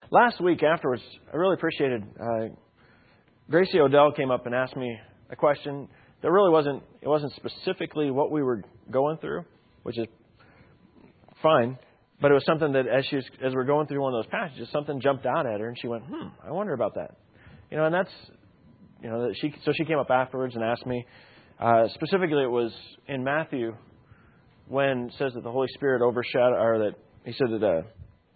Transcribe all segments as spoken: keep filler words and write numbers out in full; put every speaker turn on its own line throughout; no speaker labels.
last week afterwards, I really appreciated, uh, Gracie Odell came up and asked me a question that really wasn't, it wasn't specifically what we were going through, which is fine. But it was something that as she was, as we're going through one of those passages, something jumped out at her, and she went, "Hmm, I wonder about that." You know, and that's, you know, that she. So she came up afterwards and asked me. Uh, specifically, it was in Matthew when it says that the Holy Spirit overshadowed, or that he said that, uh,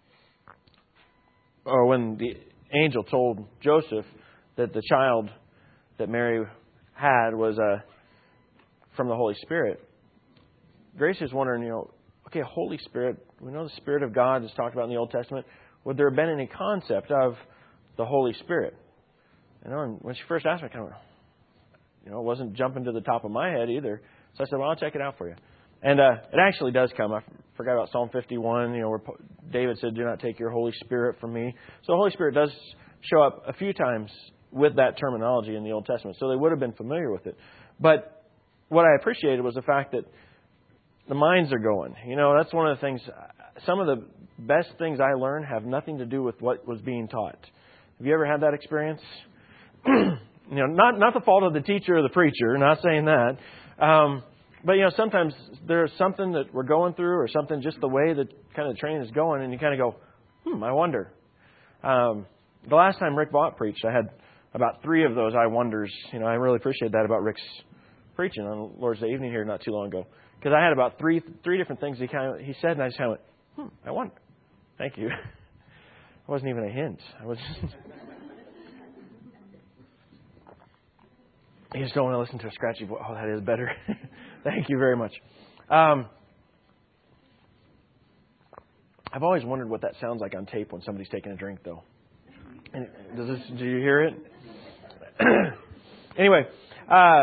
or when the angel told Joseph that the child that Mary had was uh, from the Holy Spirit. Grace is wondering, you know, okay, Holy Spirit, we know the Spirit of God is talked about in the Old Testament. Would there have been any concept of the Holy Spirit? You know, and when she first asked me, I kind of, you know, it wasn't jumping to the top of my head either. So I said, well, I'll check it out for you. And uh, it actually does come. I forgot about Psalm fifty-one, you know, where David said, "Do not take your Holy Spirit from me." So the Holy Spirit does show up a few times with that terminology in the Old Testament. So they would have been familiar with it. But what I appreciated was the fact that the minds are going. You know, that's one of the things. Some of the best things I learned have nothing to do with what was being taught. Have you ever had that experience? you know, not not the fault of the teacher or the preacher. Not saying that. Um, but you know, sometimes there's something that we're going through, or something just the way that kind of the train is going, and you kind of go, "Hmm, I wonder." Um, the last time Rick Vaught preached, I had about three of those I wonders. You know, I really appreciate that about Rick's preaching on Lord's Day evening here not too long ago. Because I had about three three different things he kind of he said, and I just kind of went, hmm, I wonder. Thank you. It wasn't even a hint. I was just... You just don't want to listen to a scratchy voice. Oh, that is better. Thank you very much. Um, I've always wondered what that sounds like on tape when somebody's taking a drink, though. And does this? Do you hear it? Anyway, uh,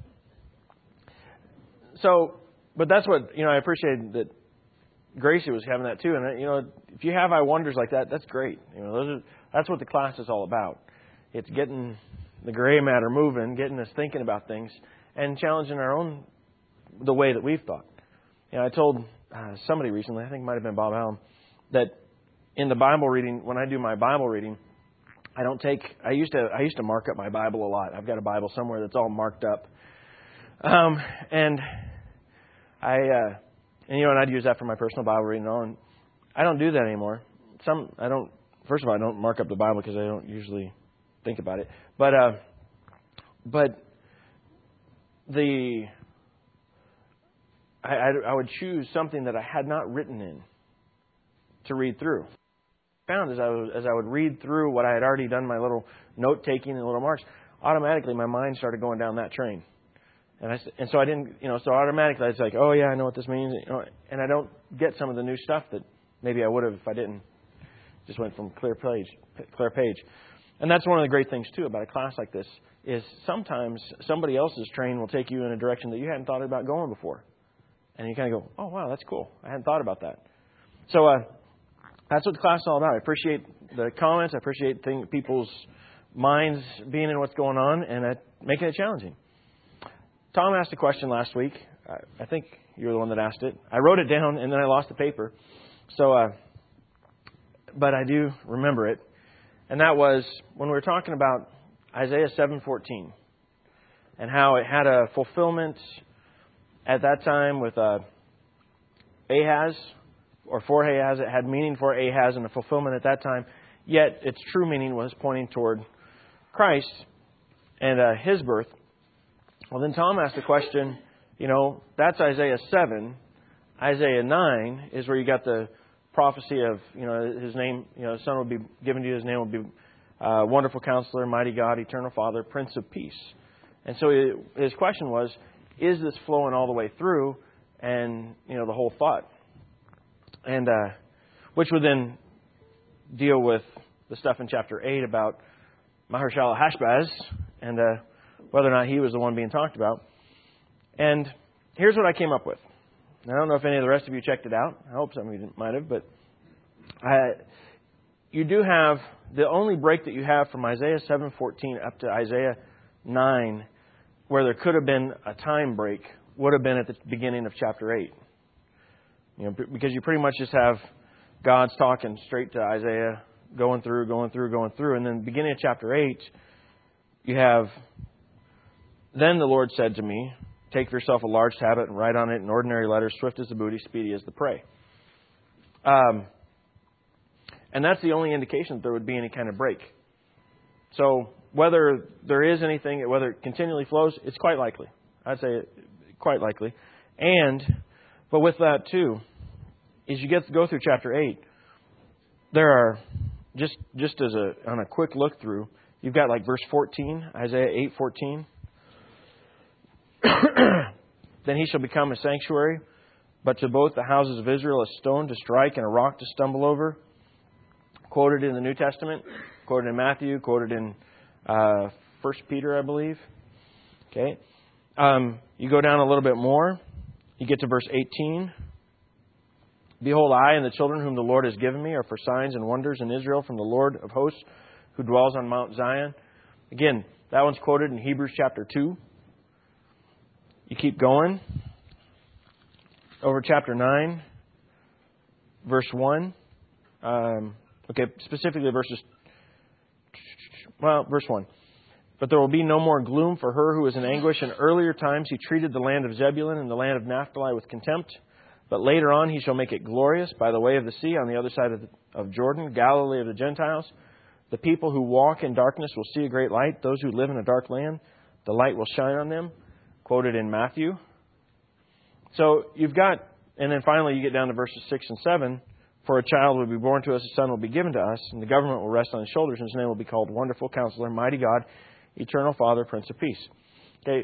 so. But that's what, you know, I appreciate that Gracie was having that too. And, you know, if you have I wonders like that, that's great. You know, those are, that's what the class is all about. It's getting the gray matter moving, getting us thinking about things, and challenging our own, the way that we've thought. You know, I told uh, somebody recently, I think it might have been Bob Allen, that in the Bible reading, when I do my Bible reading, I don't take, I used to, I used to mark up my Bible a lot. I've got a Bible somewhere that's all marked up. Um, and I, uh, and you know, and I'd use that for my personal Bible reading and all, and I don't do that anymore. Some, I don't, first of all, I don't mark up the Bible because I don't usually think about it. But, uh, but the, I, I, I would choose something that I had not written in to read through. Found as I was, as I would read through what I had already done, my little note taking and little marks, automatically my mind started going down that train. And I, and so I didn't, you know, so automatically I was like, oh yeah, I know what this means. You know, and I don't get some of the new stuff that maybe I would have if I didn't. Just went from clear page, clear page. And that's one of the great things too about a class like this is sometimes somebody else's train will take you in a direction that you hadn't thought about going before. And you kind of go, oh wow, that's cool. I hadn't thought about that. So uh, that's what the class is all about. I appreciate the comments. I appreciate thing, people's minds being in what's going on and uh, making it challenging. Tom asked a question last week. I think you were the one that asked it. I wrote it down and then I lost the paper. So, uh, but I do remember it. And that was when we were talking about Isaiah seven fourteen and how it had a fulfillment at that time with uh, Ahaz, or for Ahaz. It had meaning for Ahaz and a fulfillment at that time. Yet its true meaning was pointing toward Christ and uh, His birth. Well, then Tom asked the question, you know, that's Isaiah seven. Isaiah nine is where you got the prophecy of, you know, His name, you know, His Son will be given to you. His name will be uh, Wonderful Counselor, Mighty God, Eternal Father, Prince of Peace. And so it, his question was, is this flowing all the way through and, you know, the whole thought? And uh, which would then deal with the stuff in chapter eight about Mahershala Hashbaz and uh, whether or not he was the one being talked about. And here's what I came up with. I don't know if any of the rest of you checked it out. I hope some of you might have. But I, you do have the only break that you have from Isaiah seven fourteen up to Isaiah nine, where there could have been a time break, would have been at the beginning of chapter eight. You know, because you pretty much just have God's talking straight to Isaiah going through, going through, going through. And then beginning of chapter eight, you have, then the Lord said to me, take for yourself a large tablet and write on it in ordinary letters, swift as the booty, speedy as the prey. Um, and that's the only indication that there would be any kind of break. So whether there is anything, whether it continually flows, it's quite likely. I'd say quite likely. And, but with that too, as you get to go through chapter eight, there are, just just as a on a quick look through, you've got like verse fourteen, Isaiah eight fourteen. Then he shall become a sanctuary, but to both the houses of Israel a stone to strike and a rock to stumble over. Quoted in the New Testament, quoted in Matthew, quoted in uh, First Peter, I believe. Okay, um, you go down a little bit more, you get to verse eighteen. Behold, I and the children whom the Lord has given me are for signs and wonders in Israel from the Lord of hosts who dwells on Mount Zion. Again, that one's quoted in Hebrews chapter two. You keep going. Over chapter nine, verse one. Um, okay, specifically verses... Well, verse one. But there will be no more gloom for her who is in anguish. In earlier times he treated the land of Zebulun and the land of Naphtali with contempt. But later on he shall make it glorious by the way of the sea on the other side of, the, of Jordan, Galilee of the Gentiles. The people who walk in darkness will see a great light. Those who live in a dark land, the light will shine on them. Quoted in Matthew. So you've got, and then finally you get down to verses six and seven. For a child will be born to us, a son will be given to us, and the government will rest on his shoulders, and his name will be called Wonderful Counselor, Mighty God, Eternal Father, Prince of Peace. Okay.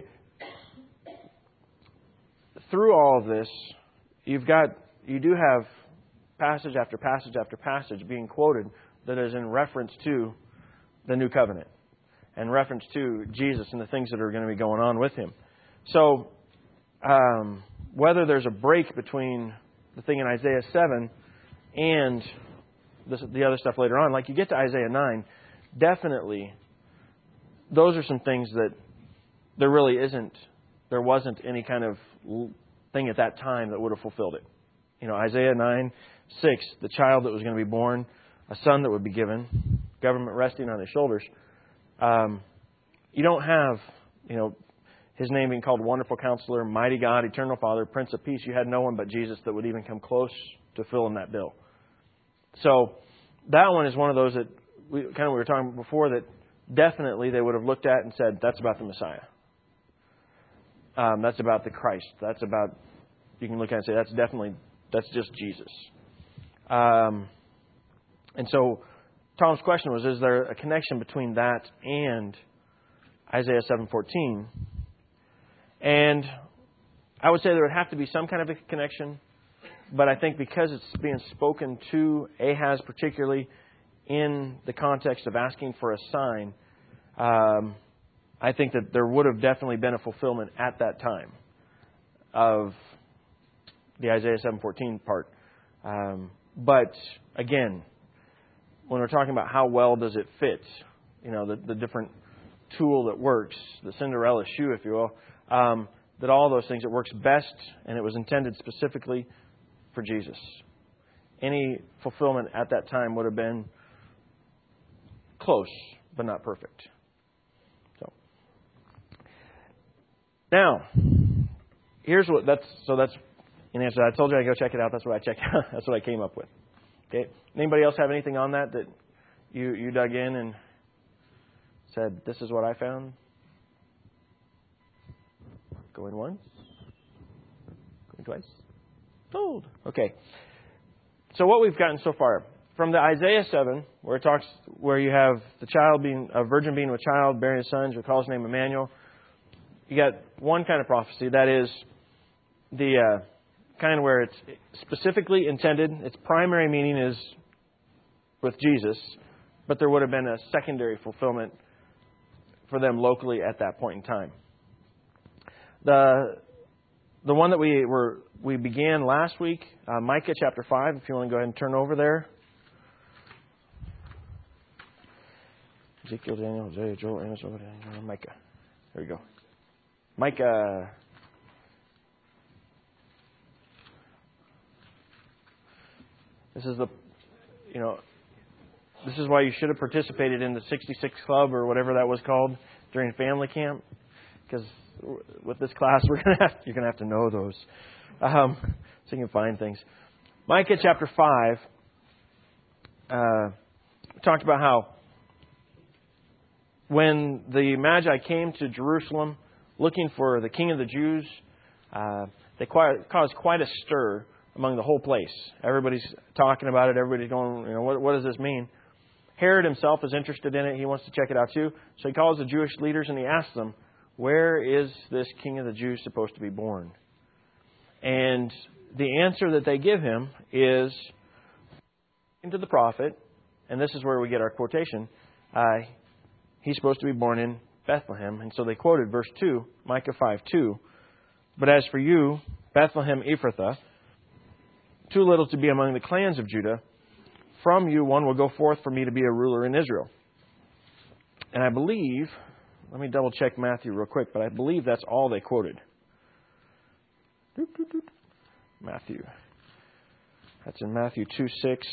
Through all of this, You've got, you do have passage after passage after passage being quoted that is in reference to the new covenant and reference to Jesus and the things that are going to be going on with him. So, um, whether there's a break between the thing in Isaiah seven and this, the other stuff later on, like you get to Isaiah nine, definitely those are some things that there really isn't, there wasn't any kind of thing at that time that would have fulfilled it. You know, Isaiah nine six, the child that was going to be born, a son that would be given, government resting on his shoulders. Um, you don't have, you know, his name being called Wonderful Counselor, Mighty God, Eternal Father, Prince of Peace. You had no one but Jesus that would even come close to filling that bill. So that one is one of those that we kind of we were talking about before that definitely they would have looked at and said, that's about the Messiah. Um, that's about the Christ. That's about, you can look at it and say, that's definitely, that's just Jesus. Um, and so Tom's question was, is there a connection between that and Isaiah seven fourteen? And I would say there would have to be some kind of a connection, but I think because it's being spoken to Ahaz particularly in the context of asking for a sign, um, I think that there would have definitely been a fulfillment at that time of the Isaiah seven fourteen part. Um, but again, when we're talking about how well does it fit, you know, the, the different tool that works, the Cinderella shoe, if you will, um, that all those things, it works best, and it was intended specifically for Jesus. Any fulfillment at that time would have been close, but not perfect. So now, here's what that's so that's in answer. I told you I'd go check it out. That's what I checked out. That's what I came up with. Okay. Anybody else have anything on that that you you dug in and said, this is what I found? Going once? Going twice? Told. Okay. So what we've gotten so far from the Isaiah seven, where it talks, where you have the child being a virgin being with child, bearing a son, who calls his name Emmanuel. You got one kind of prophecy, that is the uh, kind where it's specifically intended. Its primary meaning is with Jesus, but there would have been a secondary fulfillment for them locally at that point in time. The the one that we were we began last week, uh, Micah chapter five. If you want to go ahead and turn over there. Ezekiel, Daniel, Hosea, Joel, Amos, Obadiah, Micah. There we go. Micah. This is the, you know, This is why you should have participated in the sixty-six Club or whatever that was called during family camp. Because with this class, we're gonna have, you're going to have to know those. Um, so you can find things. Micah chapter five uh, talked about how when the Magi came to Jerusalem looking for the King of the Jews, uh, they quite, caused quite a stir among the whole place. Everybody's talking about it. Everybody's going, you know, what, what does this mean? Herod himself is interested in it. He wants to check it out too. So he calls the Jewish leaders and he asks them, where is this King of the Jews supposed to be born? And the answer that they give him is, into the prophet, and this is where we get our quotation, uh, he's supposed to be born in Bethlehem. And so they quoted verse two, Micah five two. But as for you, Bethlehem Ephrathah, too little to be among the clans of Judah, from you one will go forth for me to be a ruler in Israel. And I believe, let me double check Matthew real quick, but I believe that's all they quoted. Matthew. That's in Matthew two six.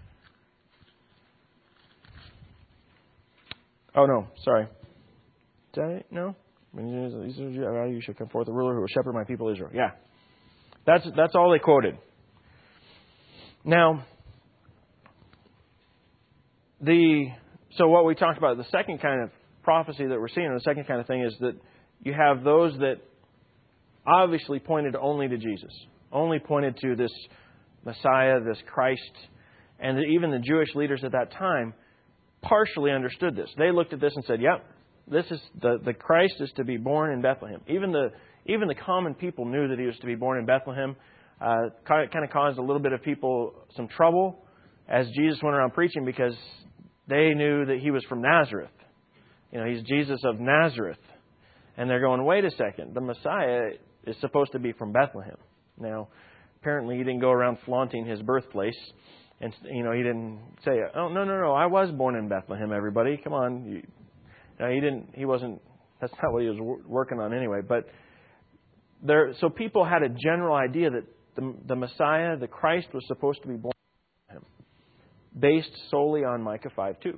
Oh, no, sorry. Is that it? No? You shall come forth a ruler who will shepherd my people Israel. Yeah. That's that's all they quoted. Now, the so what we talked about, the second kind of prophecy that we're seeing, and the second kind of thing is that you have those that obviously pointed only to Jesus, only pointed to this Messiah, this Christ, and even the Jewish leaders at that time partially understood this. They looked at this and said, yep, this is the, the Christ is to be born in Bethlehem. Even the even the common people knew that he was to be born in Bethlehem. Uh, kind of caused a little bit of people some trouble as Jesus went around preaching because they knew that he was from Nazareth. You know, he's Jesus of Nazareth. And they're going, wait a second, the Messiah is supposed to be from Bethlehem. Now, apparently he didn't go around flaunting his birthplace. And, you know, he didn't say, oh, no, no, no, I was born in Bethlehem, everybody. Come on. You, no, he didn't, he wasn't, that's not what he was working on anyway. But there, so people had a general idea that the, the Messiah, the Christ, was supposed to be born in Bethlehem, based solely on Micah five two.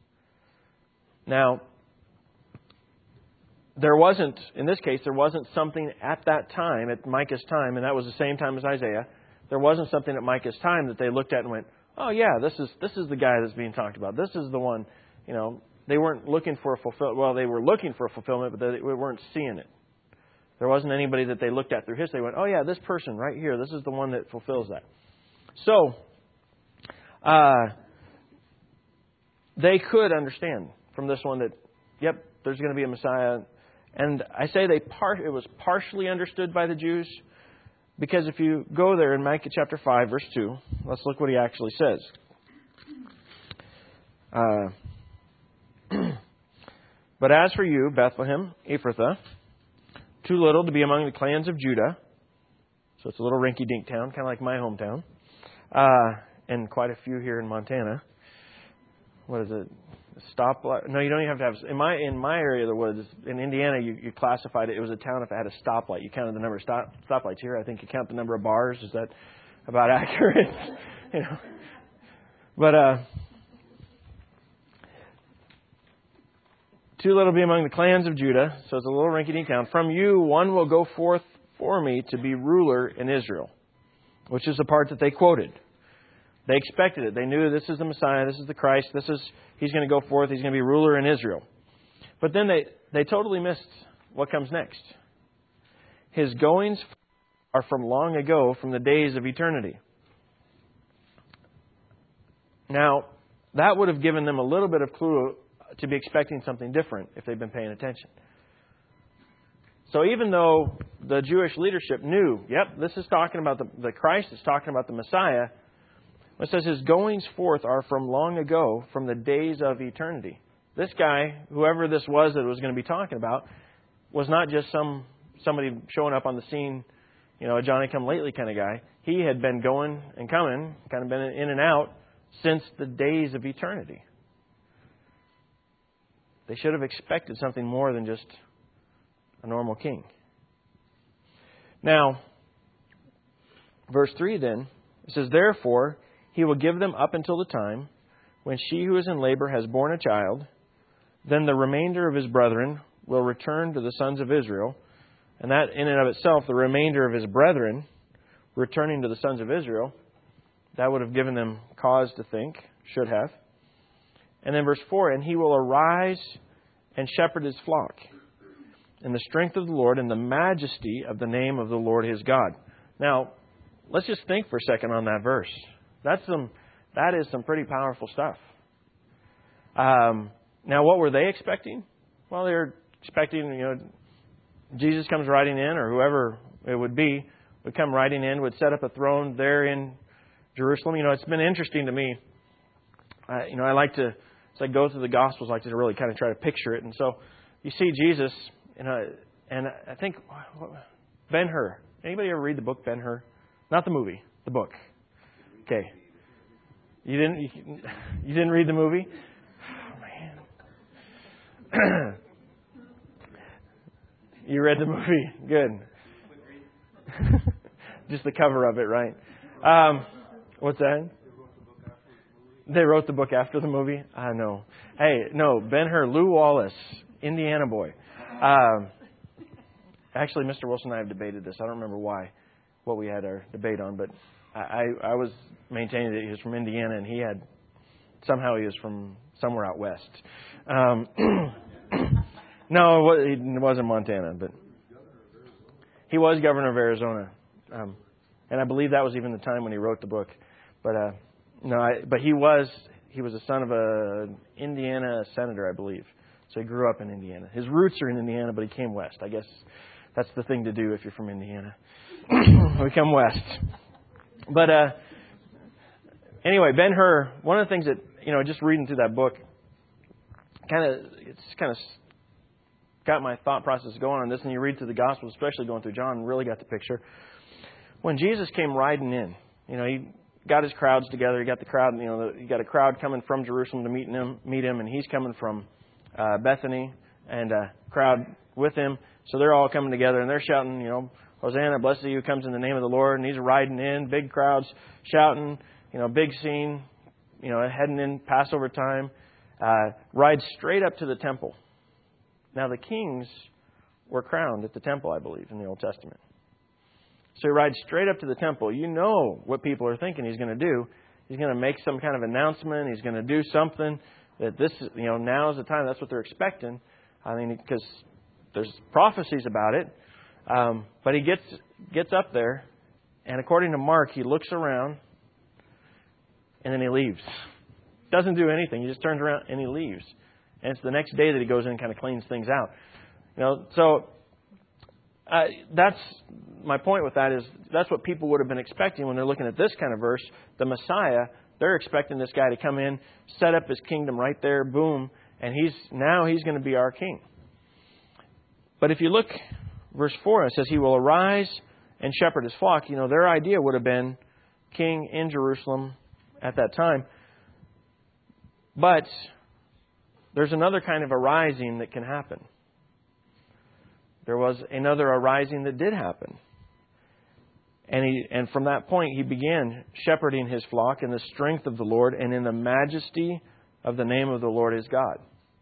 Now, there wasn't, in this case, there wasn't something at that time, at Micah's time, and that was the same time as Isaiah, there wasn't something at Micah's time that they looked at and went, oh yeah, this is this is the guy that's being talked about. This is the one, you know, they weren't looking for a fulfillment. Well, they were looking for a fulfillment, but they weren't seeing it. There wasn't anybody that they looked at through history. They went, oh yeah, this person right here, this is the one that fulfills that. So, uh, they could understand from this one that, yep, there's going to be a Messiah. And I say they part, it was partially understood by the Jews, because if you go there in Micah chapter five, verse two, let's look what he actually says. Uh, but as for you, Bethlehem, Ephrathah, too little to be among the clans of Judah. So it's a little rinky-dink town, kind of like my hometown. Uh, and quite a few here in Montana. What is it? Stoplight? No, you don't even have to have. In my in my area of the woods, in Indiana, you, you classified it. It was a town if it had a stoplight. You counted the number of stop, stoplights. Here, I think you count the number of bars. Is that about accurate? you know. But uh, too little to be among the clans of Judah. So it's a little rinky-dink town. From you, one will go forth for me to be ruler in Israel, which is the part that they quoted. They expected it. They knew this is the Messiah. This is the Christ. This is He's going to go forth. He's going to be ruler in Israel. But then they, they totally missed what comes next. His goings are from long ago, from the days of eternity. Now, that would have given them a little bit of clue to be expecting something different if they'd been paying attention. So even though the Jewish leadership knew, yep, this is talking about the, the Christ, it's talking about the Messiah, it says his goings forth are from long ago, from the days of eternity. This guy, whoever this was that was going to be talking about, was not just some somebody showing up on the scene, you know, a Johnny-come-lately kind of guy. He had been going and coming, kind of been in and out, since the days of eternity. They should have expected something more than just a normal king. Now, verse three then, it says, therefore, he will give them up until the time when she who is in labor has borne a child, then the remainder of his brethren will return to the sons of Israel. And that in and of itself, the remainder of his brethren returning to the sons of Israel, that would have given them cause to think, should have. And then verse four, and he will arise and shepherd his flock in the strength of the Lord and the majesty of the name of the Lord his God. Now, let's just think for a second on that verse. That's some, that is some pretty powerful stuff. Um, now, what were they expecting? Well, they were expecting, you know, Jesus comes riding in, or whoever it would be, would come riding in, would set up a throne there in Jerusalem. You know, it's been interesting to me. I, you know, I like to, as I go through the Gospels, I like to really kind of try to picture it. And so you see Jesus, you know, and I think Ben-Hur. Anybody ever read the book Ben-Hur? Not the movie, the book. Okay. You didn't. You, you didn't read the movie? Oh, man. You read the movie. Good. Just the cover of it, right? Um, what's that? They wrote the book after the movie? I know. Hey, no, Ben-Hur, Lew Wallace, Indiana boy. Um, actually, Mister Wilson and I have debated this. I don't remember why, what we had our debate on, but I, I was maintaining that he was from Indiana, and he had, somehow he was from somewhere out west. Um, no, it wasn't Montana, but he was governor of Arizona. Um, and I believe that was even the time when he wrote the book. But uh, no, I, but he was he was a son of a Indiana senator, I believe. So he grew up in Indiana. His roots are in Indiana, but he came west. I guess that's the thing to do if you're from Indiana. We come west. But uh, anyway, Ben-Hur, one of the things that, you know, just reading through that book, kind of it's kind of got my thought process going on this. And you read through the Gospel, especially going through John, really got the picture. When Jesus came riding in, you know, he got his crowds together. He got the crowd, you know, he got a crowd coming from Jerusalem to meet him, meet him, and he's coming from uh, Bethany, and a crowd with him. So they're all coming together, and they're shouting, you know, Hosanna, blessed are you who comes in the name of the Lord. And he's riding in, big crowds shouting, you know, big scene, you know, heading in Passover time. Uh, rides straight up to the temple. Now, the kings were crowned at the temple, I believe, in the Old Testament. So he rides straight up to the temple. You know what people are thinking he's going to do. He's going to make some kind of announcement. He's going to do something that this, you know, now is the time. That's what they're expecting. I mean, because there's prophecies about it. Um, but he gets gets up there, and according to Mark, he looks around, and then he leaves. Doesn't do anything. He just turns around and he leaves. And it's the next day that he goes in and kind of cleans things out. You know, so uh, that's my point with that is that's what people would have been expecting when they're looking at this kind of verse. The Messiah, they're expecting this guy to come in, set up his kingdom right there, boom, and he's now he's going to be our king. But if you look, verse four, it says he will arise and shepherd his flock. You know, their idea would have been king in Jerusalem at that time. But there's another kind of arising that can happen. There was another arising that did happen. And he, and from that point, he began shepherding his flock in the strength of the Lord and in the majesty of the name of the Lord his God.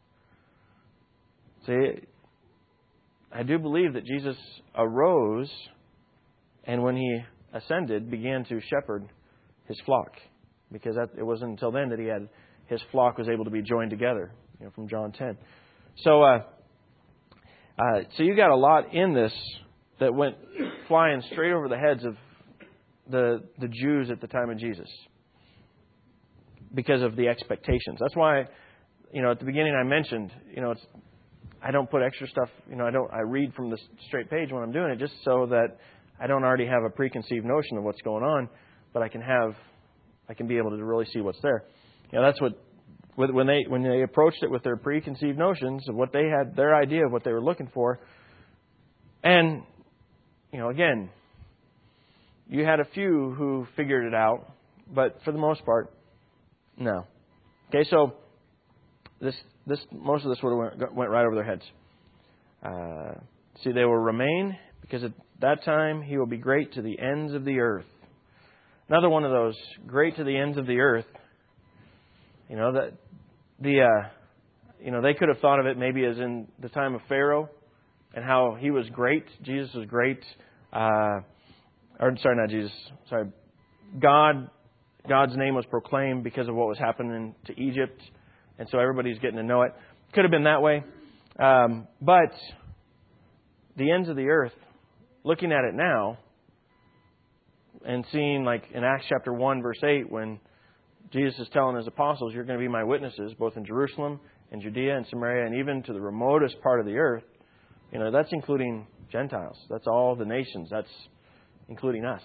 See, I do believe that Jesus arose and when he ascended, began to shepherd his flock. Because that, it wasn't until then that he had his flock was able to be joined together, you know, from John ten. So, uh, uh, so you got a lot in this that went flying straight over the heads of the the Jews at the time of Jesus because of the expectations. That's why, you know, at the beginning I mentioned, you know, it's I don't put extra stuff. You know, I don't. I read from the straight page when I'm doing it, just so that I don't already have a preconceived notion of what's going on, but I can have, I can be able to really see what's there. You know, that's what when they when they approached it with their preconceived notions of what they had, their idea of what they were looking for, and you know, again, you had a few who figured it out, but for the most part, no. Okay, so this this most of this would have went, went right over their heads. Uh, see, they will remain because at that time he will be great to the ends of the earth. Another one of those, great to the ends of the earth. You know, that the uh, you know, they could have thought of it maybe as in the time of Pharaoh and how he was great. Jesus was great. Uh, or sorry, not Jesus. Sorry, God. God's name was proclaimed because of what was happening to Egypt, and so everybody's getting to know it. Could have been that way, um, but the ends of the earth. Looking at it now and seeing, like in Acts chapter one, verse eight, when Jesus is telling his apostles, you're going to be my witnesses, both in Jerusalem and Judea and Samaria and even to the remotest part of the earth. You know, that's including Gentiles. That's all the nations. That's including us.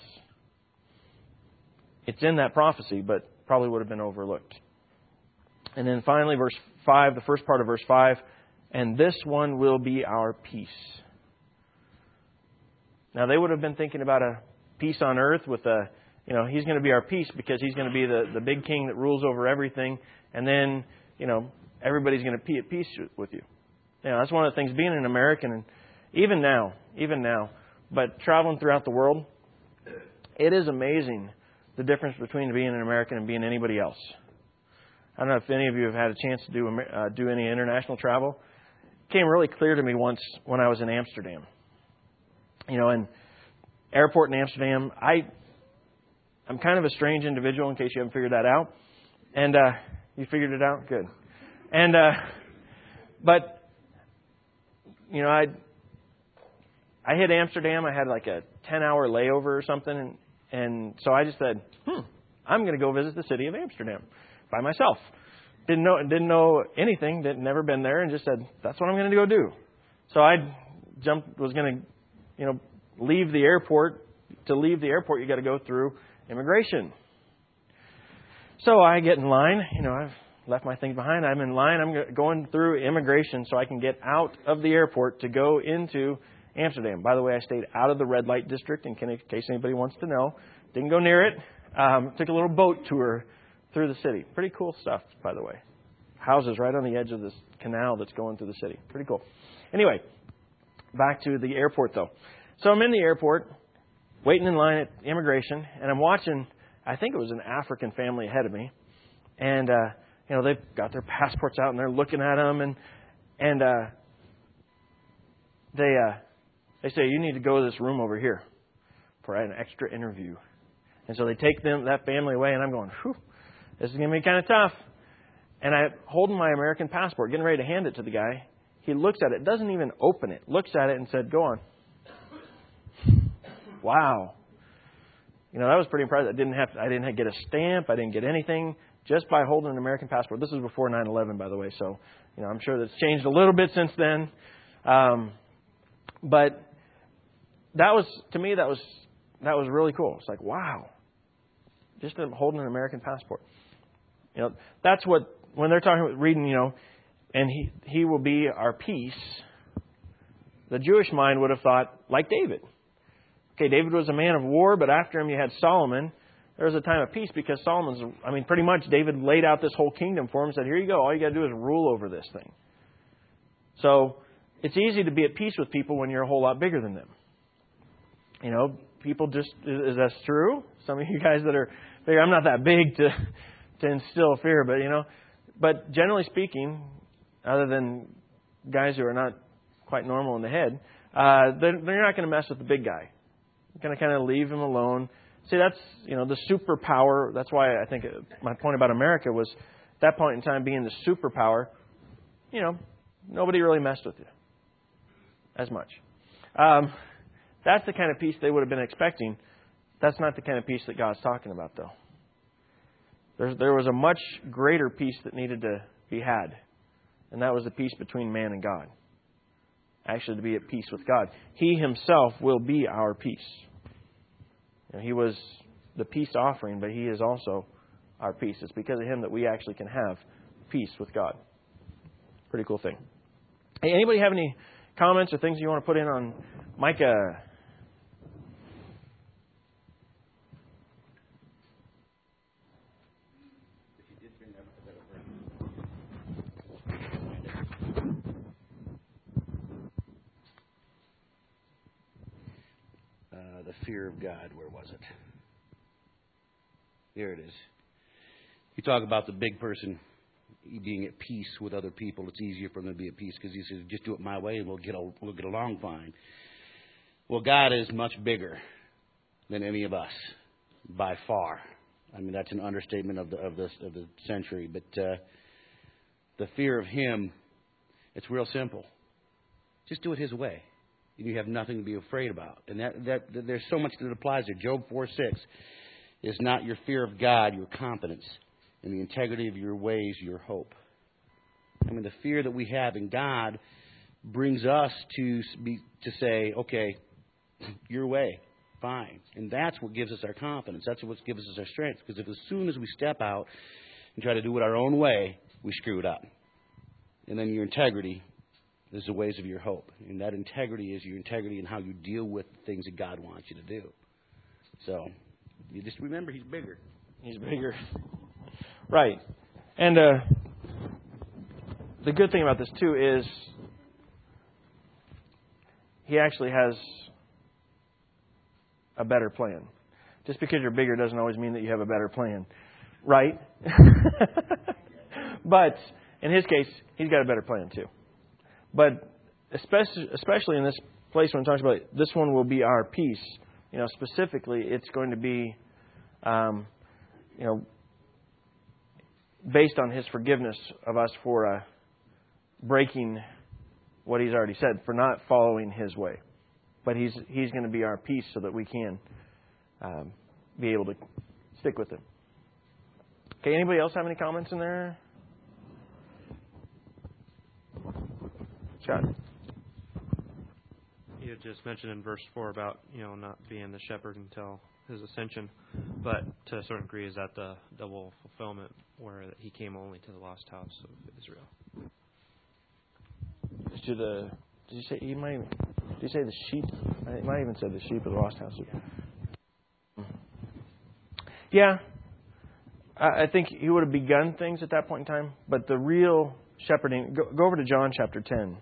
It's in that prophecy, but probably would have been overlooked. And then finally, verse five, the first part of verse five, and this one will be our peace. Now, they would have been thinking about a peace on earth with a, you know, he's going to be our peace because he's going to be the, the big king that rules over everything. And then, you know, everybody's going to be at peace with you. You know, that's one of the things, being an American, and even now, even now, but traveling throughout the world, it is amazing the difference between being an American and being anybody else. I don't know if any of you have had a chance to do uh, do any international travel. It came really clear to me once when I was in Amsterdam. You know, in airport in Amsterdam, I, I'm kind of a strange individual, in case you haven't figured that out. And uh, you figured it out? Good. And, uh, but, you know, I I hit Amsterdam. I had like a ten-hour layover or something. And, and so I just said, hmm, I'm going to go visit the city of Amsterdam by myself. Didn't know didn't know anything, didn't never been there, and just said, that's what I'm going to go do. So I jumped, was going to, you know, leave the airport. To leave the airport, you got to go through immigration. So I get in line. You know, I've left my things behind. I'm in line. I'm going through immigration so I can get out of the airport to go into Amsterdam. By the way, I stayed out of the red light district in case anybody wants to know. Didn't go near it. Um, took a little boat tour through the city. Pretty cool stuff, by the way. Houses right on the edge of this canal that's going through the city. Pretty cool. Anyway, back to the airport, though. So I'm in the airport, waiting in line at immigration, and I'm watching, I think it was an African family ahead of me. And, uh, you know, they've got their passports out, and they're looking at them, and and uh, they uh, they say, you need to go to this room over here for an extra interview. And so they take them that family away, and I'm going, whew, this is going to be kind of tough. And I holding my American passport, getting ready to hand it to the guy. He looks at it, doesn't even open it, looks at it and said, go on. Wow. You know, that was pretty impressive. I didn't have to, I didn't get a stamp. I didn't get anything just by holding an American passport. This was before nine eleven, by the way. So, you know, I'm sure that's changed a little bit since then. Um, but that was, to me, that was, that was really cool. It's like, wow, just holding an American passport. You know, that's what, when they're talking about reading, you know, and he, he will be our peace, the Jewish mind would have thought, like David. Okay, David was a man of war, but after him you had Solomon. There was a time of peace because Solomon's, I mean, pretty much David laid out this whole kingdom for him and said, here you go, all you got to do is rule over this thing. So it's easy to be at peace with people when you're a whole lot bigger than them. You know, people just, is, is that true? Some of you guys that are bigger, I'm not that big to to instill fear, but, you know, but generally speaking, other than guys who are not quite normal in the head, uh, they're, they're not going to mess with the big guy. You're going to kind of leave him alone. See, that's, you know, the superpower. That's why I think my point about America was at that point in time being the superpower, you know, nobody really messed with you as much. Um, that's the kind of peace they would have been expecting. That's not the kind of peace that God's talking about, though. There's, there was a much greater peace that needed to be had, and that was the peace between man and God. Actually, to be at peace with God. He Himself will be our peace. You know, He was the peace offering, but He is also our peace. It's because of Him that we actually can have peace with God. Pretty cool thing. Hey, anybody have any comments or things you want to put in on Micah?
Uh, the fear of God, where was it? Here it is. You talk about the big person being at peace with other people. It's easier for them to be at peace because he says, just do it my way and we'll get, we'll get along fine. Well, God is much bigger than any of us, by far. I mean, that's an understatement of the of the, of the century. But uh, the fear of Him, it's real simple. Just do it His way. You have nothing to be afraid about. And that, that, that there's so much that applies there. Job four six is not your fear of God, your confidence. And the integrity of your ways, your hope. I mean, the fear that we have in God brings us to be, to say, okay, your way, fine. And that's what gives us our confidence. That's what gives us our strength. Because if as soon as we step out and try to do it our own way, we screw it up. And then your integrity is the ways of your hope. And that integrity is your integrity in how you deal with the things that God wants you to do. So, you just remember He's bigger.
He's bigger. Right. And uh, the good thing about this, too, is He actually has a better plan. Just because you're bigger doesn't always mean that you have a better plan. Right? But in His case, He's got a better plan, too. But especially, especially in this place when it talks about this one will be our peace, you know, specifically, it's going to be, um, you know, based on His forgiveness of us for uh, breaking what He's already said, for not following His way. But He's He's going to be our peace so that we can um, be able to stick with Him. Okay, anybody else have any comments in there? Scott?
You had just mentioned in verse four about, you know, not being the shepherd until His ascension. But to a certain degree, is that the double fulfillment where He came only to the lost house of Israel?
To the, did you say, you might, did you say the sheep? I might even say the sheep of the lost house. Yeah. I, I think He would have begun things at that point in time. But the real shepherding, go, go over to John chapter ten.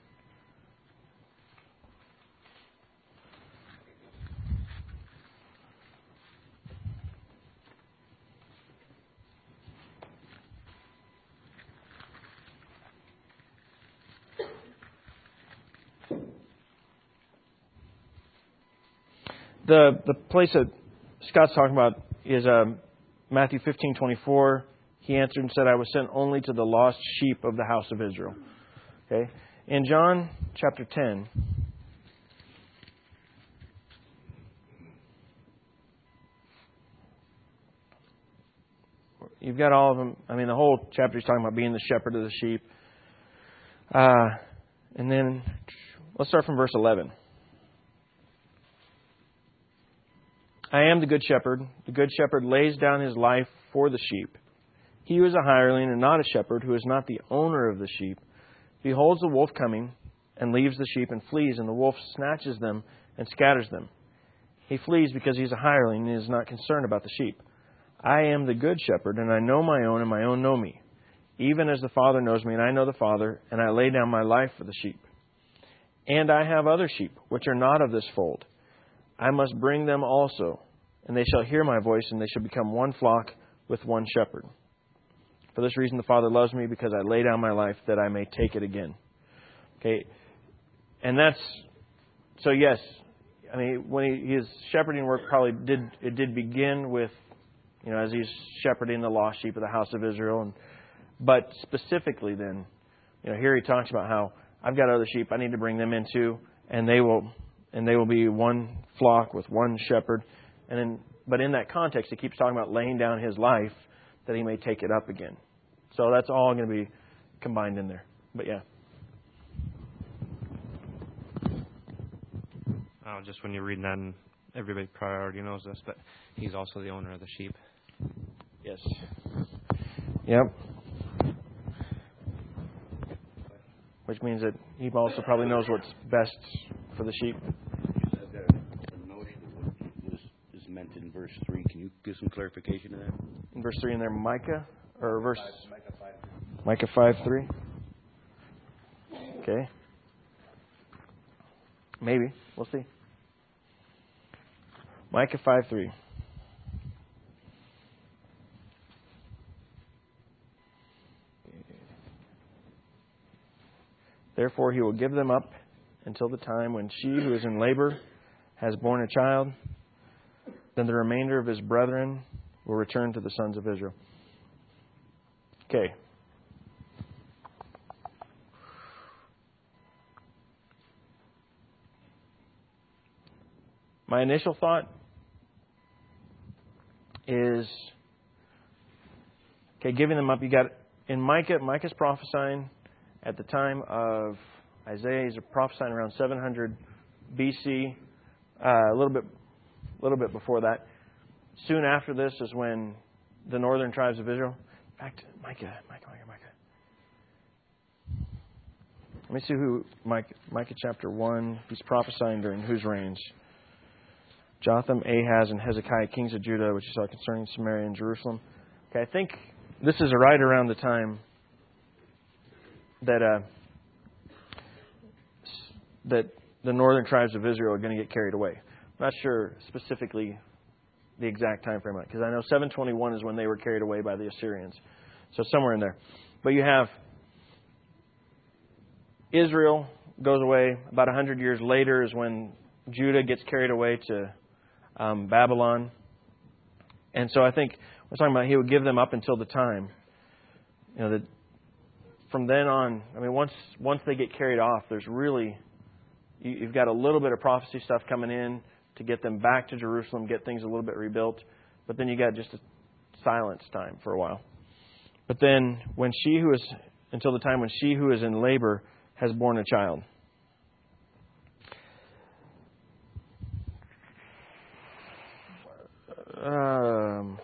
The the place that Scott's talking about is um, Matthew fifteen twenty-four. He answered and said, I was sent only to the lost sheep of the house of Israel. Okay. In John chapter ten, you've got all of them. I mean, the whole chapter is talking about being the shepherd of the sheep. Uh, and then let's start from verse eleven. I am the good shepherd. The good shepherd lays down his life for the sheep. He who is a hireling and not a shepherd, who is not the owner of the sheep, beholds the wolf coming and leaves the sheep and flees, and the wolf snatches them and scatters them. He flees because he is a hireling and is not concerned about the sheep. I am the good shepherd, and I know my own, and my own know me, even as the Father knows me, and I know the Father, and I lay down my life for the sheep. And I have other sheep, which are not of this fold. I must bring them also, and they shall hear my voice, and they shall become one flock with one shepherd. For this reason the Father loves me, because I lay down my life that I may take it again. Okay, and that's, so yes, I mean, when he, his shepherding work probably did, it did begin with, you know, as he's shepherding the lost sheep of the house of Israel. And but specifically then, you know, here he talks about how I've got other sheep I need to bring them into, and they will and they will be one flock with one shepherd. And then, but in that context, he keeps talking about laying down his life that he may take it up again. So that's all going to be combined in there. But yeah.
Oh, just when you're reading that, and everybody probably already knows this, but he's also the owner of the sheep.
Yes. Yep. Which means that he also probably knows what's best for the sheep.
The notion of what is meant in verse three. Can you give some clarification to that?
In verse three in there, Micah, or verse Micah five three. Okay. Maybe. We'll see. Micah five three. Therefore he will give them up until the time when she who is in labor has borne a child. Then the remainder of his brethren will return to the sons of Israel. Okay. My initial thought is, okay, giving them up. You got in Micah. Micah's prophesying at the time of Isaiah. He's prophesying around seven hundred B C, uh, a little bit, a little bit before that. Soon after this is when the northern tribes of Israel. Back to Micah, Micah, Micah, Micah. Let me see who Micah, Micah chapter one. He's prophesying during whose reigns? Jotham, Ahaz, and Hezekiah, kings of Judah, which you saw concerning Samaria and Jerusalem. Okay, I think this is right around the time that uh, that the northern tribes of Israel are going to get carried away. I'm not sure specifically the exact time frame, because I know seven twenty-one is when they were carried away by the Assyrians. So somewhere in there. But you have Israel goes away. About one hundred years later is when Judah gets carried away to um, Babylon. And so I think we're talking about he would give them up until the time. You know, that from then on, I mean, once once they get carried off, there's really, you, you've got a little bit of prophecy stuff coming in to get them back to Jerusalem, get things a little bit rebuilt. But then you got just a silence time for a while. But then when she who is, until the time when she who is in labor has borne a child. Um,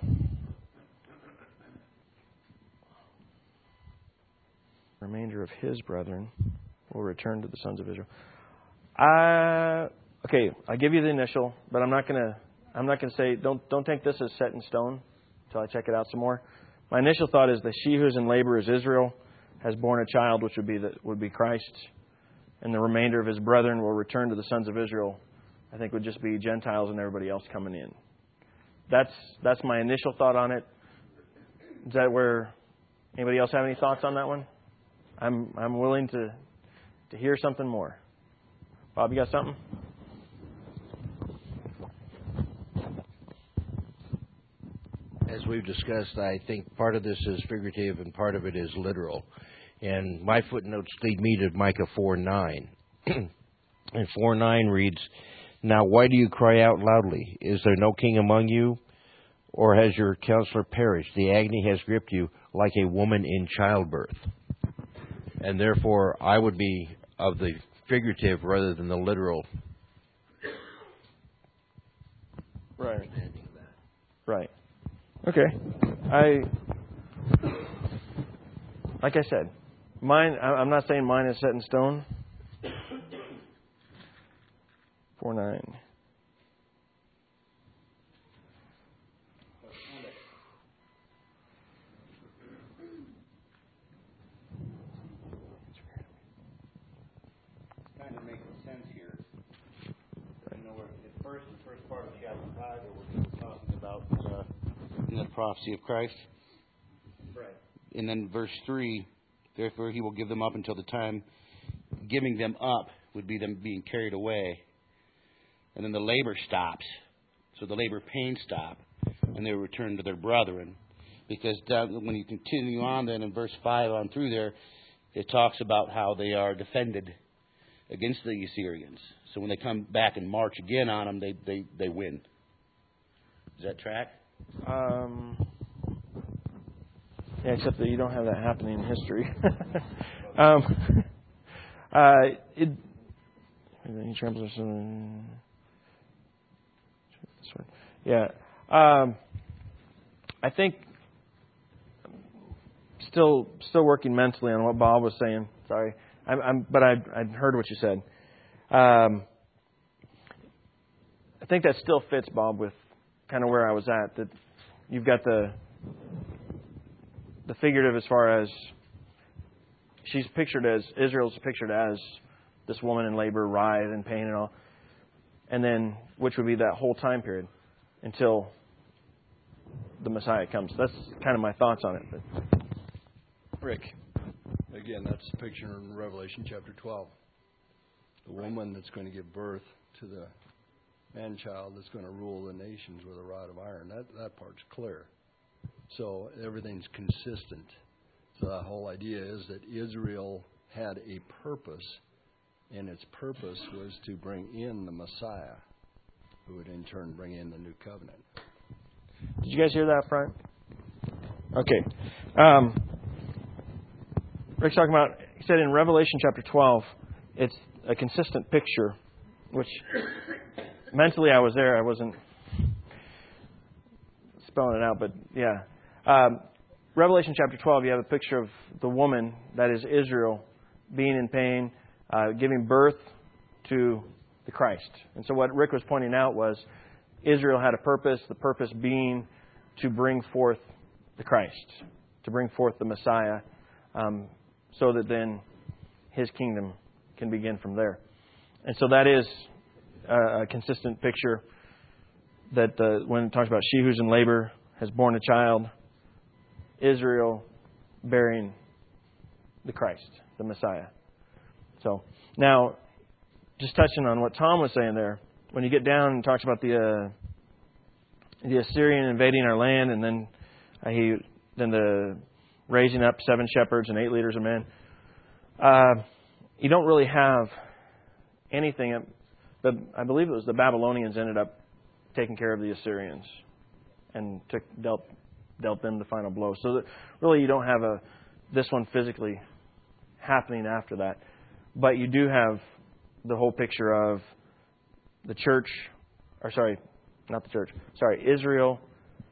remainder of his brethren will return to the sons of Israel. I okay, I'll give you the initial, but I'm not gonna I'm not gonna say don't don't take this as set in stone until I check it out some more. My initial thought is that she who is in labor is Israel, has borne a child, which would be the, would be Christ, and the remainder of his brethren will return to the sons of Israel. I think would just be Gentiles and everybody else coming in. That's that's my initial thought on it. Is that where anybody else have any thoughts on that one? I'm I'm willing to to hear something more. Bob, you got something?
As we've discussed, I think part of this is figurative and part of it is literal. And my footnotes lead me to Micah four nine. And four nine reads, "Now why do you cry out loudly? Is there no king among you? Or has your counselor perished? The agony has gripped you like a woman in childbirth." And therefore, I would be of the figurative rather than the literal.
Right. Right. Okay. I, like I said, mine, I'm not saying mine is set in stone. four nine.
Kind of makes sense here. You know, at first, the first part of chapter five, we're talking about uh, the prophecy of Christ.
Right.
And then verse three, therefore he will give them up until the time. Giving them up would be them being carried away. And then the labor stops. So the labor pains stop. And they return to their brethren. Because down, when you continue on then in verse five on through there, it talks about how they are defended against the Assyrians. So when they come back and march again on them, they, they, they win. Does that track?
Um, yeah, except that you don't have that happening in history. um, uh, it, he tramples on. Yeah. Um, I think still still working mentally on what Bob was saying. Sorry, I'm, I'm but I I heard what you said. Um, I think that still fits, Bob, with kind of where I was at. That you've got the the figurative as far as she's pictured as Israel's pictured as this woman in labor, writhe and pain and all, and then which would be that whole time period until the Messiah comes. That's kind of my thoughts on it. But Rick.
Again, that's the picture in Revelation chapter twelve. The woman that's going to give birth to the man-child that's going to rule the nations with a rod of iron. That that part's clear. So everything's consistent. So the whole idea is that Israel had a purpose, and its purpose was to bring in the Messiah, who would in turn bring in the new covenant.
Did you guys hear that, front? Okay. Um, Rick's talking about, he said in Revelation chapter twelve, it's a consistent picture, which mentally I was there. I wasn't spelling it out, but yeah. Um, Revelation chapter twelve, you have a picture of the woman, that is Israel, being in pain, uh, giving birth to the Christ. And so what Rick was pointing out was Israel had a purpose, the purpose being to bring forth the Christ, to bring forth the Messiah, um, so that then His kingdom can begin from there. And so that is a, a consistent picture that uh, when it talks about she who's in labor has borne a child, Israel bearing the Christ, the Messiah. So now, just touching on what Tom was saying there, when you get down and talks about the uh, the Assyrian invading our land, and then uh, he then the raising up seven shepherds and eight leaders of men, uh, you don't really have anything. The, I believe it was the Babylonians ended up taking care of the Assyrians and took, dealt dealt them the final blow. So that really, you don't have a this one physically happening after that, but you do have the whole picture of the church, or sorry, not the church, sorry, Israel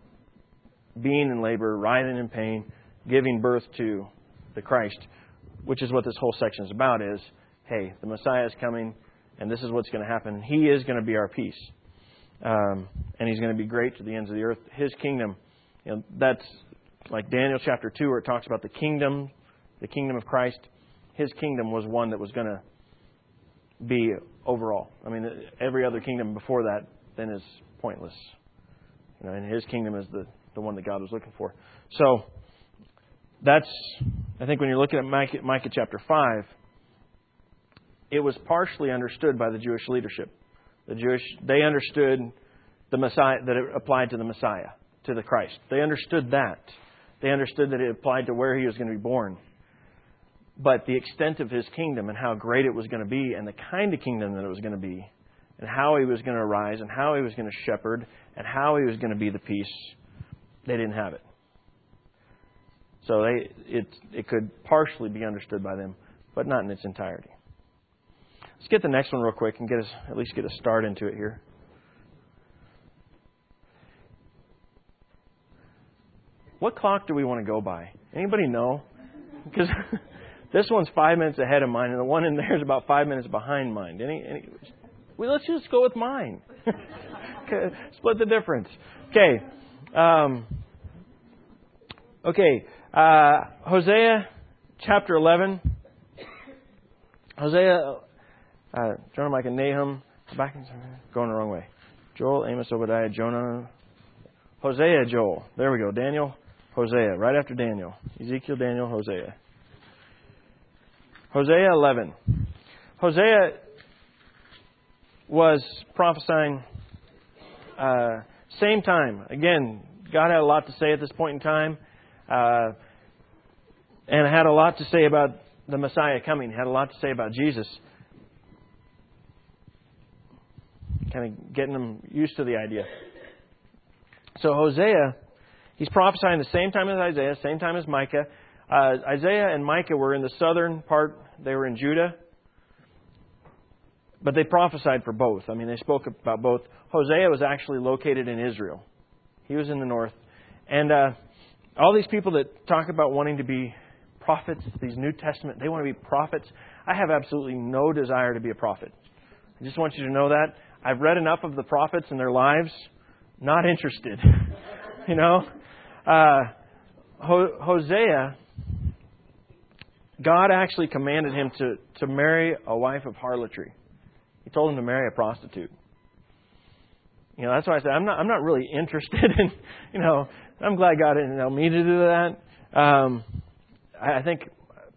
being in labor, writhing in pain, giving birth to the Christ, which is what this whole section is about, is, hey, the Messiah is coming, and this is what's going to happen. He is going to be our peace. Um, and He's going to be great to the ends of the earth. His kingdom, you know, that's like Daniel chapter two, where it talks about the kingdom, the kingdom of Christ. His kingdom was one that was going to be overall. I mean, every other kingdom before that then is pointless. You know, and His kingdom is the, the one that God was looking for. So that's, I think when you're looking at Micah, Micah chapter five, it was partially understood by the Jewish leadership. The Jewish, they understood the Messiah, that it applied to the Messiah, to the Christ. They understood that. They understood that it applied to where He was going to be born. But the extent of His kingdom and how great it was going to be, and the kind of kingdom that it was going to be, and how He was going to arise, and how He was going to shepherd, and how He was going to be the peace, they didn't have it. So they, it it could partially be understood by them, but not in its entirety. Let's get the next one real quick and get us at least get a start into it here. What clock do we want to go by? Anybody know? Because this one's five minutes ahead of mine, and the one in there is about five minutes behind mine. Any, any, well, let's just go with mine. Okay, split the difference. Okay. Um, okay. Uh, Hosea chapter eleven. Hosea, uh, Jonah, Micah, Nahum. Back in, going the wrong way. Joel, Amos, Obadiah, Jonah, Hosea, Joel. There we go. Daniel, Hosea. Right after Daniel. Ezekiel, Daniel, Hosea. Hosea eleven. Hosea was prophesying uh, same time. Again, God had a lot to say at this point in time. Uh, and had a lot to say about the Messiah coming. Had a lot to say about Jesus. Kind of getting them used to the idea. So Hosea, he's prophesying the same time as Isaiah, same time as Micah. Uh, Isaiah and Micah were in the southern part. They were in Judah. But they prophesied for both. I mean, they spoke about both. Hosea was actually located in Israel. He was in the north. And uh, all these people that talk about wanting to be prophets, these New Testament, they want to be prophets. I have absolutely no desire to be a prophet. I just want you to know that. I've read enough of the prophets and their lives. Not interested. You know? Uh, Ho- Hosea, God actually commanded him to, to marry a wife of harlotry. He told him to marry a prostitute. You know, that's why I said I'm not. I'm not really interested in. You know, I'm glad God didn't tell me to do that. Um, I, I think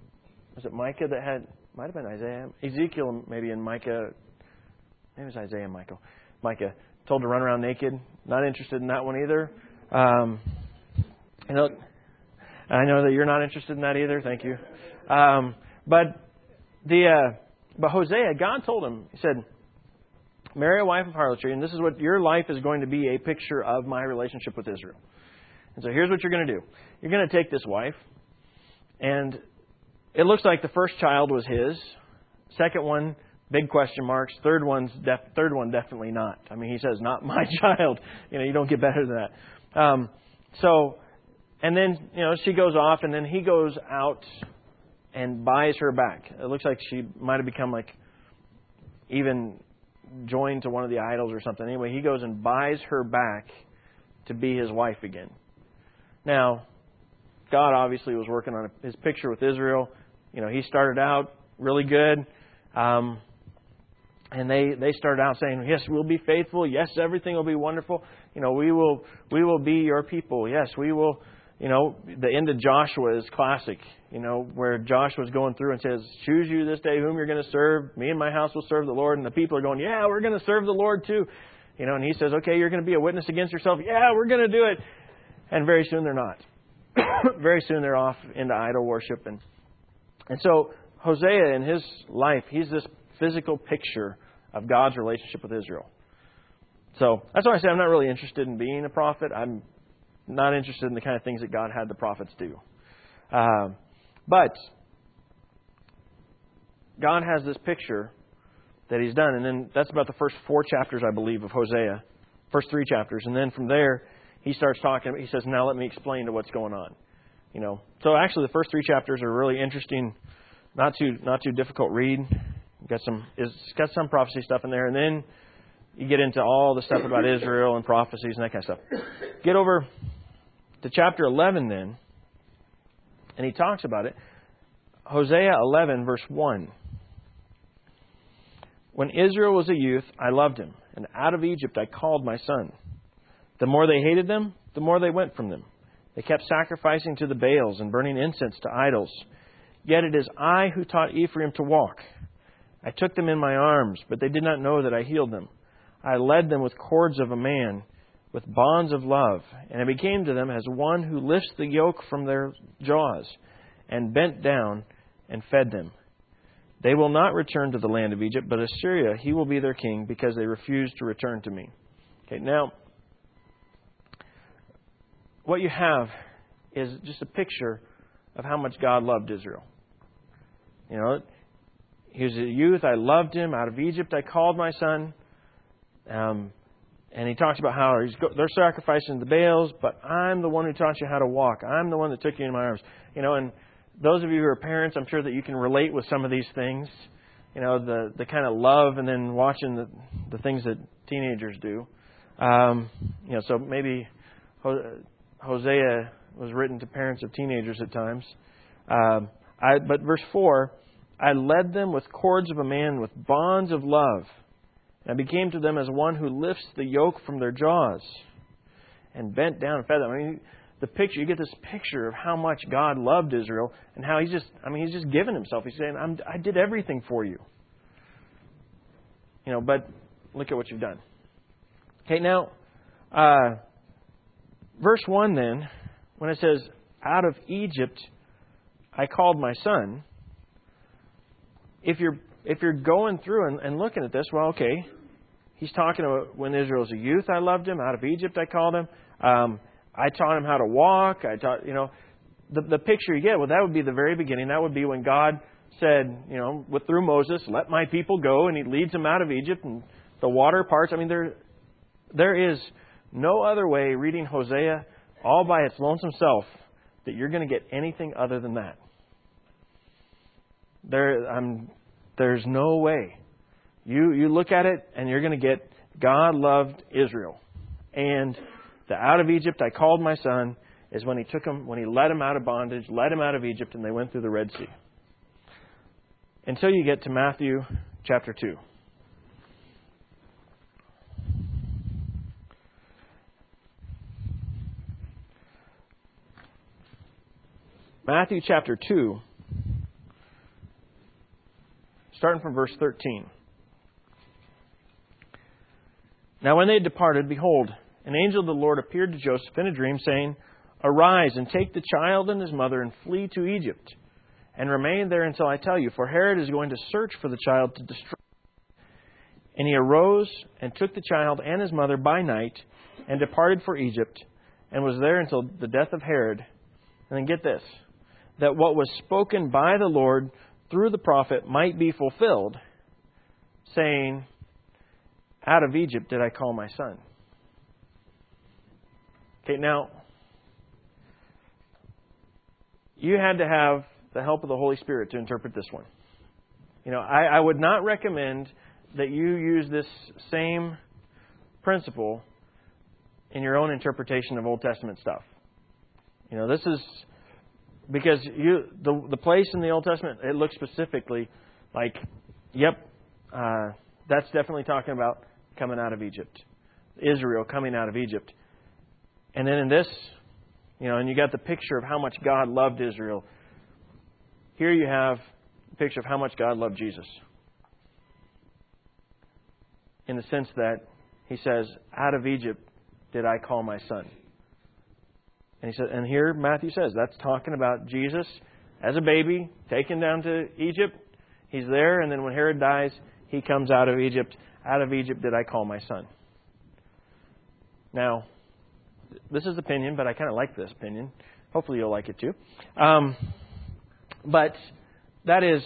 was it Micah that had, might have been Isaiah, Ezekiel maybe, and Micah, maybe it was Isaiah and Micah. Micah, told to run around naked. Not interested in that one either. Um, you know, I know that you're not interested in that either. Thank you. Um, but the uh, but Hosea, God told him, He said, marry a wife of harlotry, and this is what your life is going to be, a picture of my relationship with Israel. And so here's what you're going to do. You're going to take this wife, and it looks like the first child was his. Second one, big question marks. Third one's def- third one definitely not. I mean, he says, not my child. You know, you don't get better than that. Um, so, and then, you know, she goes off, and then he goes out and buys her back. It looks like she might have become like even joined to one of the idols or something. Anyway, he goes and buys her back to be his wife again. Now, God obviously was working on his picture with Israel. You know, he started out really good. Um, and they, they started out saying, yes, we'll be faithful. Yes, everything will be wonderful. You know, we will we will be your people. Yes, we will. You know, the end of Joshua is classic, you know, where Joshua's going through and says, choose you this day whom you're going to serve. Me and my house will serve the Lord. And the people are going, yeah, we're going to serve the Lord too. You know, and he says, okay, you're going to be a witness against yourself. Yeah, we're going to do it. And very soon they're not. Very soon they're off into idol worship. And, and so Hosea in his life, he's this physical picture of God's relationship with Israel. So that's why I say I'm not really interested in being a prophet. I'm not interested in the kind of things that God had the prophets do. Uh, but God has this picture that He's done. And then that's about the first four chapters, I believe, of Hosea. First three chapters. And then from there, He starts talking. He says, now let me explain to what's going on. You know, so actually the first three chapters are really interesting. Not too not too difficult read. Got some it's got some prophecy stuff in there. And then you get into all the stuff about Israel and prophecies and that kind of stuff. Get over to chapter eleven then, and he talks about it. Hosea eleven, verse one. When Israel was a youth, I loved him, and out of Egypt I called my son. The more they hated them, the more they went from them. They kept sacrificing to the Baals and burning incense to idols. Yet it is I who taught Ephraim to walk. I took them in my arms, but they did not know that I healed them. I led them with cords of a man, with bonds of love, and I became to them as one who lifts the yoke from their jaws, and bent down and fed them. They will not return to the land of Egypt, but Assyria, he will be their king, because they refused to return to me. Okay, now, what you have is just a picture of how much God loved Israel. You know, he was a youth, I loved him. Out of Egypt I called my son. Um, and he talks about how he's go, they're sacrificing the Baals, but I'm the one who taught you how to walk. I'm the one that took you in my arms. You know, and those of you who are parents, I'm sure that you can relate with some of these things. You know, the, the kind of love and then watching the, the things that teenagers do. Um, you know, so maybe Hosea was written to parents of teenagers at times. Um, I, but verse four, I led them with cords of a man, with bonds of love. And I became to them as one who lifts the yoke from their jaws, and bent down and fed them. I mean, the picture, you get this picture of how much God loved Israel and how He's just, I mean, He's just given Himself. He's saying, I'm, I did everything for you. You know, but look at what you've done. Okay, now, uh, verse one then, when it says, out of Egypt I called my son, if you're if you're going through and, and looking at this, well, okay, he's talking about when Israel was a youth, I loved him. Out of Egypt I called him. Um, I taught him how to walk. I taught, you know, the, the picture you get, well, that would be the very beginning. That would be when God said, you know, with through Moses, let my people go, and He leads them out of Egypt, and the water parts. I mean, there there is no other way reading Hosea all by its lonesome self that you're going to get anything other than that. There, I'm. There's no way. You you look at it and you're going to get God loved Israel. And the out of Egypt I called my son is when He took him, when He led him out of bondage, led him out of Egypt, and they went through the Red Sea. Until you get to Matthew chapter two. Matthew chapter two. starting from verse thirteen. Now when they had departed, behold, an angel of the Lord appeared to Joseph in a dream, saying, Arise and take the child and his mother and flee to Egypt, and remain there until I tell you, for Herod is going to search for the child to destroy him. And he arose and took the child and his mother by night and departed for Egypt, and was there until the death of Herod. And then get this, that what was spoken by the Lord through the prophet might be fulfilled, saying, Out of Egypt did I call my son. Okay, now, you had to have the help of the Holy Spirit to interpret this one. You know, I, I would not recommend that you use this same principle in your own interpretation of Old Testament stuff. You know, this is because you the the place in the Old Testament, it looks specifically like, yep, uh, that's definitely talking about coming out of Egypt, Israel coming out of Egypt. And then in this, you know, and you got the picture of how much God loved Israel. Here you have a picture of how much God loved Jesus. In the sense that He says, out of Egypt did I call my son. And he said, and here Matthew says that's talking about Jesus as a baby taken down to Egypt. He's there, and then when Herod dies, he comes out of Egypt. Out of Egypt did I call my son. Now, this is opinion, but I kind of like this opinion. Hopefully you'll like it too. Um, but that is,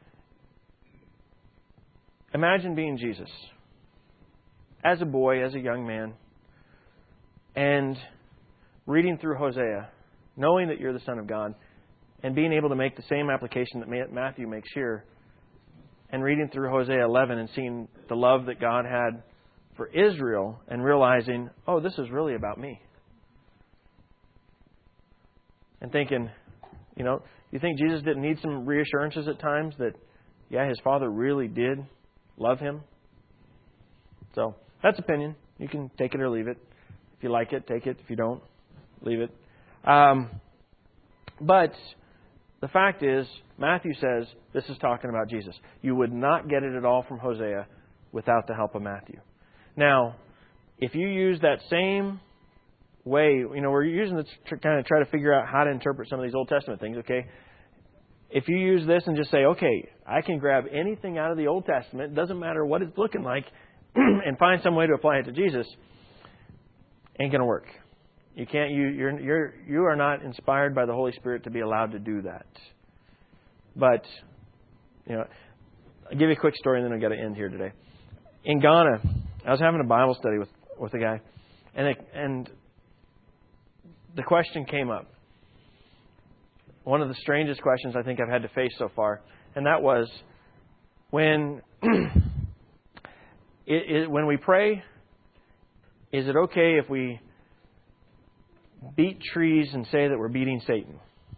imagine being Jesus as a boy, as a young man, and reading through Hosea, knowing that you're the Son of God, and being able to make the same application that Matthew makes here, and reading through Hosea eleven and seeing the love that God had for Israel, and realizing, oh, this is really about me. And thinking, you know, you think Jesus didn't need some reassurances at times that, yeah, His Father really did love Him? So, that's opinion. You can take it or leave it. If you like it, take it. If you don't, leave it. Um, but the fact is, Matthew says this is talking about Jesus. You would not get it at all from Hosea without the help of Matthew. Now, if you use that same way, you know, we're using this to kind of try to figure out how to interpret some of these Old Testament things, okay? If you use this and just say, okay, I can grab anything out of the Old Testament, doesn't matter what it's looking like, and find some way to apply it to Jesus, ain't going to work. You can't. You you're you're you are not inspired by the Holy Spirit to be allowed to do that. But you know, I'll give you a quick story, and then I've got to end here today. In Ghana, I was having a Bible study with with a guy, and it, and the question came up. One of the strangest questions I think I've had to face so far, and that was when it, it, when we pray, is it okay if we beat trees and say that we're beating Satan?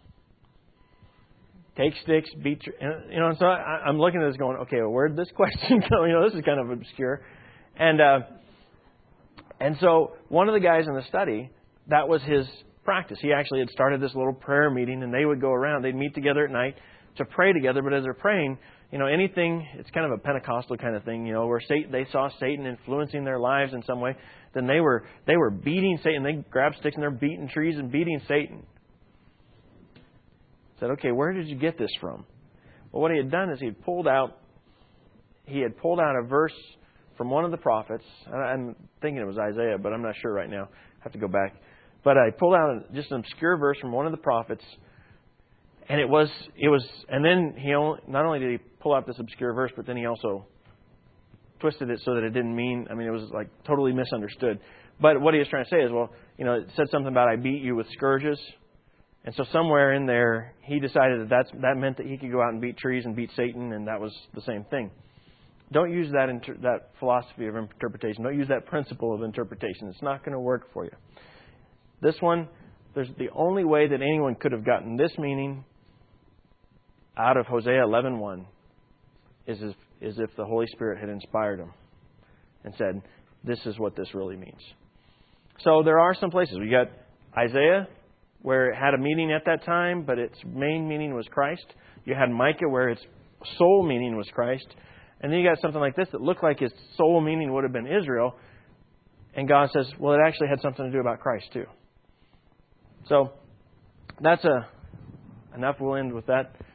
Take sticks, beat trees. You know, and so I, I'm looking at this going, okay, well, where did this question go? You know, this is kind of obscure. And uh, and so one of the guys in the study, that was his practice. He actually had started this little prayer meeting, and they would go around. They'd meet together at night to pray together. But as they're praying, you know, anything, it's kind of a Pentecostal kind of thing, you know, where Satan, they saw Satan influencing their lives in some way. Then they were they were beating Satan. They grabbed sticks and they're beating trees and beating Satan. Said, okay, where did you get this from? Well, what he had done is he had pulled out he had pulled out a verse from one of the prophets. I'm thinking it was Isaiah, but I'm not sure right now. I have to go back. But I pulled out just an obscure verse from one of the prophets, and it was it was and then he only, not only did he pull out this obscure verse, but then he also twisted it so that it didn't mean, I mean, it was like totally misunderstood. But what he was trying to say is, well, you know, it said something about I beat you with scourges. And so somewhere in there, he decided that that's, that meant that he could go out and beat trees and beat Satan, and that was the same thing. Don't use that inter- that philosophy of interpretation. Don't use that principle of interpretation. It's not going to work for you. This one, there's the only way that anyone could have gotten this meaning out of Hosea eleven one is if, is if the Holy Spirit had inspired him and said, this is what this really means. So there are some places. We got Isaiah, where it had a meaning at that time, but its main meaning was Christ. You had Micah, where it's sole meaning was Christ. And then you got something like this that looked like its sole meaning would have been Israel. And God says, well, it actually had something to do about Christ too. So that's a enough. We'll end with that.